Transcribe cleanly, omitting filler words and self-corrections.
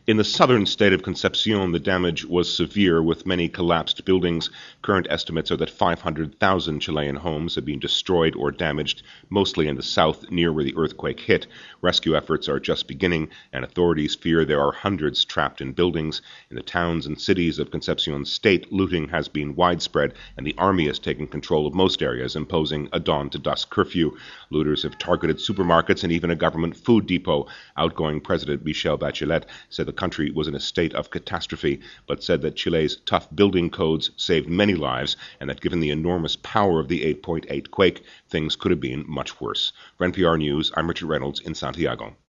In the southern state of Concepcion, the damage was severe, with many collapsed buildings. Current estimates are that 500,000 Chilean homes have been destroyed or damaged, mostly in the south, near where the earthquake hit. Rescue efforts are just beginning, and authorities fear there are hundreds trapped in buildings. In the towns and cities of Concepcion state, looting has been widespread, and the army has taken control of most areas, imposing a dawn-to-dusk curfew. Looters have targeted supermarkets and even a government food depot. Outgoing President Michelle Bachelet said the country was in a state of catastrophe, but said that Chile's tough building codes saved many lives, and that given the enormous power of the 8.8 quake, things could have been much worse. For NPR News, I'm Richard Reynolds in Santiago.